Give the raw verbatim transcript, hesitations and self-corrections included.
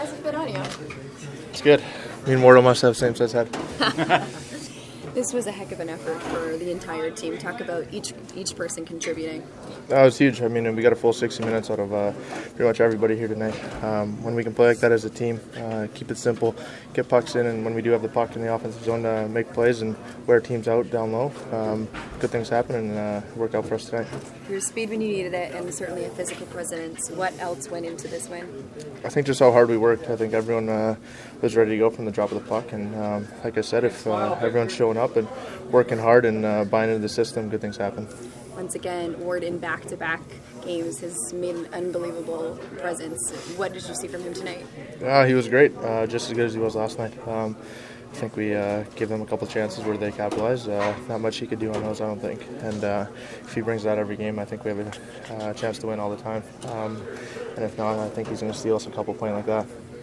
How's it fit on you? It's good. Me and Mortal must have same size head. This was a heck of an effort for the entire team. Talk about each each person contributing. That was huge. I mean, we got a full sixty minutes out of uh, pretty much everybody here tonight. Um, when we can play like that as a team, uh, keep it simple, get pucks in, and when we do have the puck in the offensive zone to make plays and wear teams out down low, um, good things happen and uh, work out for us tonight. Your speed when you needed it, and certainly a physical presence. What else went into this win? I think just how hard we worked. I think everyone uh, was ready to go from the drop of the puck, and um, like I said, if uh, everyone's showing up and working hard and uh, buying into the system, good things happen. Once again, Ward in back-to-back games has made an unbelievable presence. What did you see from him tonight? Uh, he was great, uh, just as good as he was last night. Um, I think we uh, give them a couple chances where they capitalize. Uh, not much he could do on those, I don't think. And uh, if he brings that every game, I think we have a uh, chance to win all the time. Um, and if not, I think he's going to steal us a couple playing like that.